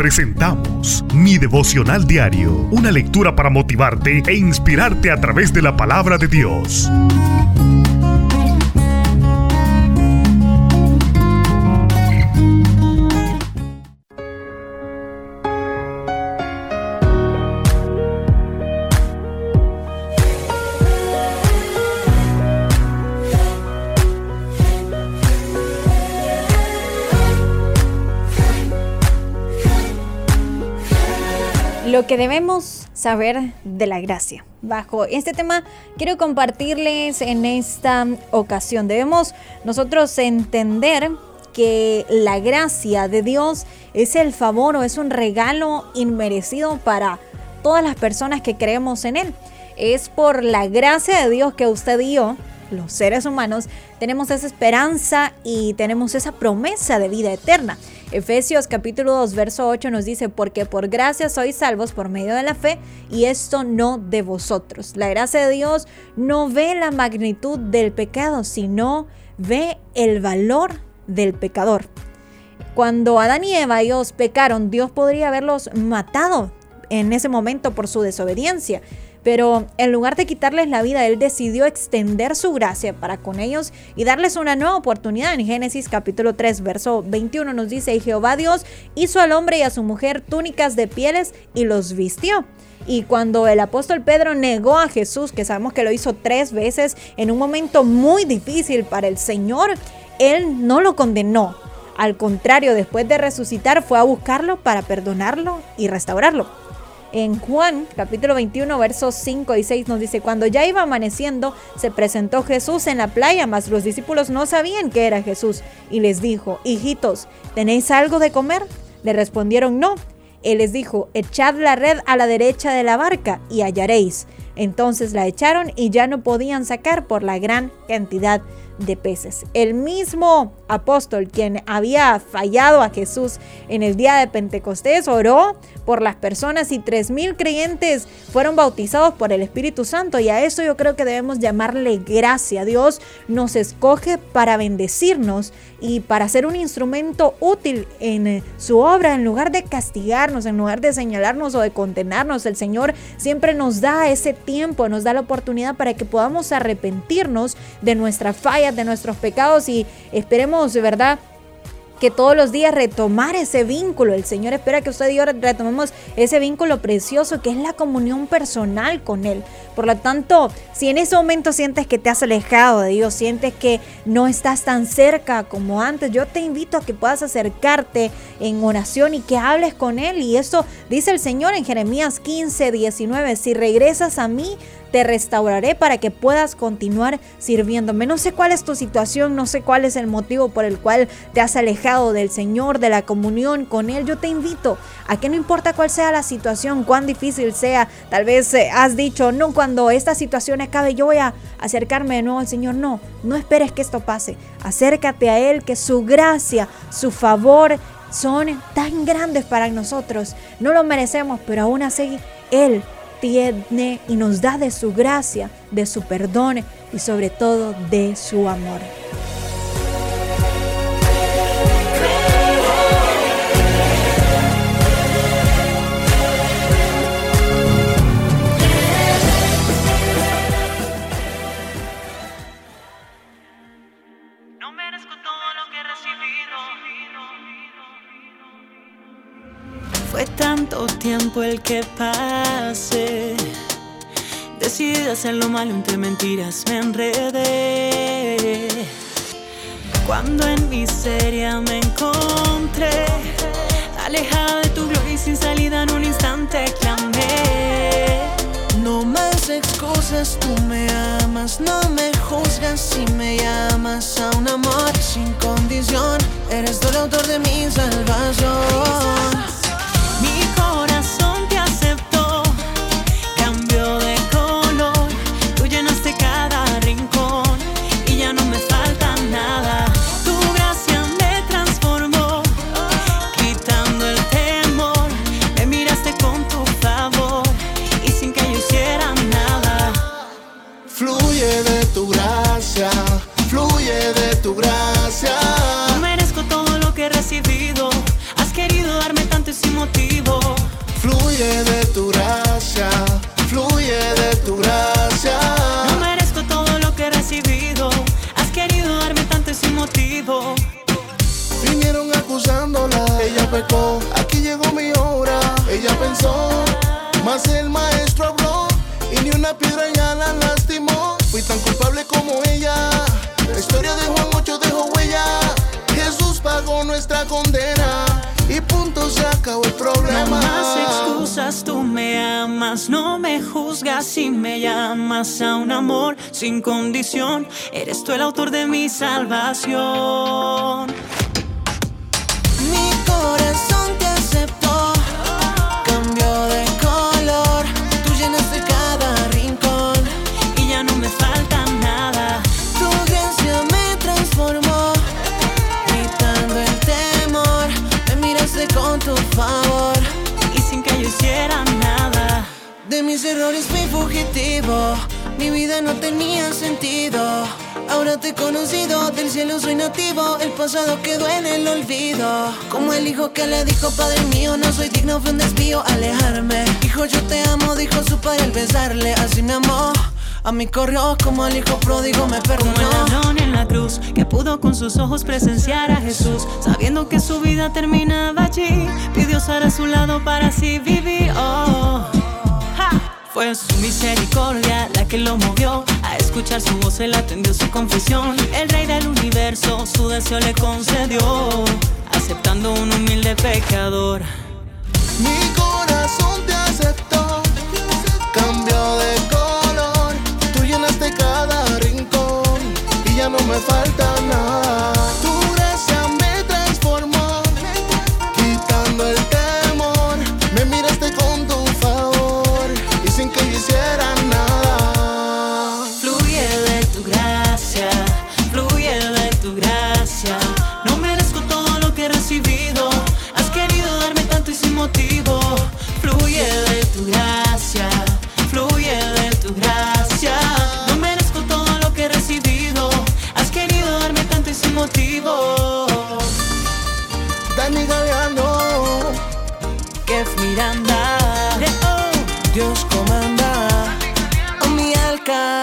presentamos Mi Devocional Diario, una lectura para motivarte e inspirarte a través de la palabra de Dios. Lo que debemos saber de la gracia. Bajo este tema quiero compartirles en esta ocasión. Debemos nosotros entender que la gracia de Dios es el favor o es un regalo inmerecido para todas las personas que creemos en Él. Es por la gracia de Dios que usted y yo, los seres humanos, tenemos esa esperanza y tenemos esa promesa de vida eterna. Efesios capítulo 2, verso 8 nos dice: porque por gracia sois salvos por medio de la fe, y esto no de vosotros. La gracia de Dios no ve la magnitud del pecado, sino ve el valor del pecador. Cuando Adán y Eva, ellos pecaron, Dios podría haberlos matado en ese momento por su desobediencia. Pero en lugar de quitarles la vida, Él decidió extender su gracia para con ellos y darles una nueva oportunidad. En Génesis capítulo 3, verso 21 nos dice: y Jehová Dios hizo al hombre y a su mujer túnicas de pieles y los vistió. Y cuando el apóstol Pedro negó a Jesús, que sabemos que lo hizo 3 veces en un momento muy difícil para el Señor, Él no lo condenó. Al contrario, después de resucitar, fue a buscarlo para perdonarlo y restaurarlo. En Juan capítulo 21 versos 5 y 6 nos dice: cuando ya iba amaneciendo, se presentó Jesús en la playa, mas los discípulos no sabían que era Jesús. Y les dijo: hijitos, ¿tenéis algo de comer? Le respondieron: no. Él les dijo: echad la red a la derecha de la barca y hallaréis. Entonces la echaron y ya no podían sacar por la gran cantidad de peces. El mismo apóstol, quien había fallado a Jesús en el día de Pentecostés, oró por las personas y 3,000 creyentes fueron bautizados por el Espíritu Santo, y a eso yo creo que debemos llamarle gracia. Dios nos escoge para bendecirnos y para ser un instrumento útil en su obra. En lugar de castigarnos, en lugar de señalarnos o de condenarnos, el Señor siempre nos da ese tiempo, nos da la oportunidad para que podamos arrepentirnos de nuestras fallas, de nuestros pecados, y esperemos de verdad que todos los días retomar ese vínculo. El Señor espera que usted y yo retomemos ese vínculo precioso que es la comunión personal con Él. Por lo tanto, si en ese momento sientes que te has alejado de Dios, sientes que no estás tan cerca como antes, yo te invito a que puedas acercarte en oración y que hables con Él. Y eso dice el Señor en Jeremías 15:19: si regresas a mí, te restauraré para que puedas continuar sirviéndome. No sé cuál es tu situación, no sé cuál es el motivo por el cual te has alejado del Señor, de la comunión con Él. Yo te invito a que no importa cuál sea la situación, cuán difícil sea, tal vez has dicho: no, cuando esta situación acabe yo voy a acercarme de nuevo al Señor. No esperes que esto pase. Acércate a Él, que su gracia, su favor son tan grandes para nosotros. No lo merecemos, pero aún así Él tiene y nos da de su gracia, de su perdón y sobre todo de su amor. No merezco todo lo que he recibido. Fue tanto tiempo el que pasé, decidí hacer lo malo, entre mentiras me enredé. Cuando en miseria me encontré, alejada de tu gloria y sin salida, en un instante clamé. No más excusas, tú me amas, no me juzgas si me llamas a un amor sin condición. Eres tú el autor de mi salvación. Mi corazón te aceptó, cambió de color, tú llenaste cada rincón y ya no me falta nada. Tu gracia me transformó, quitando el temor, me miraste con tu favor y sin que yo hiciera nada. Fluye de tu gracia, fluye de tu gracia. No merezco todo lo que he recibido. una piedra ya la lastimó. Fui tan culpable como ella. La historia de Juan 8 dejó huella. Jesús pagó nuestra condena y punto, se acabó el problema. No más excusas, tú me amas, no me juzgas y me llamas a un amor sin condición. Eres tú el autor de mi salvación. Mi corazón te aceptó, cambió de color, tú llenaste cada rincón Y ya no me falta nada. tu gracia me transformó, quitando el temor, me miraste con tu favor. Y sin que yo hiciera nada. De mis errores fui fugitivo, mi vida no tenía sentido. Ahora te he conocido, del cielo soy nativo. El pasado quedó en el olvido. Como el hijo que le dijo: Padre mío, no soy digno, fue un desvío alejarme. Hijo, yo te amo, dijo su padre al besarle. Así me amó, a mí corrió, como el hijo pródigo me Como el perdonó. ladrón en la cruz, que pudo con sus ojos presenciar a Jesús, sabiendo que su vida terminaba allí, pidió estar a su lado para así vivir. Oh. ¡Ja! Fue su misericordia la que lo movió a escuchar su voz, él atendió su confesión. El rey del universo su deseo le concedió, aceptando un humilde pecador. Mi corazón te aceptó, cambió de color, tú llenaste cada rincón y ya no me falta nada. Tu gracia me transformó, quitando el temor, me miraste con tu favor y sin que yo hiciera nada. Fluye de tu gracia, fluye de tu gracia. No merezco todo lo que he recibido, has querido darme tanto y sin motivo. Fluye de tu gracia, fluye de tu gracia. No merezco todo lo que he recibido, has querido darme tanto y sin motivo. Dani Galeano, Kef Miranda, Dios comanda a mi alcance.